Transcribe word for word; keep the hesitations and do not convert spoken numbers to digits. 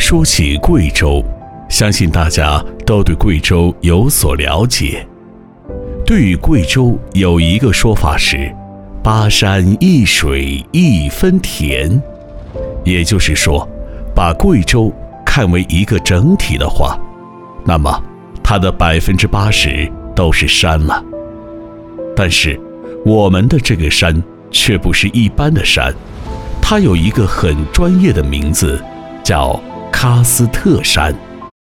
说起贵州，相信大家都对贵州有所了解。对于贵州有一个说法是八山一水一分田，也就是说把贵州看为一个整体的话，那么它的百分之八十都是山了。但是我们的这个山却不是一般的山，它有一个很专业的名字，叫喀斯特山。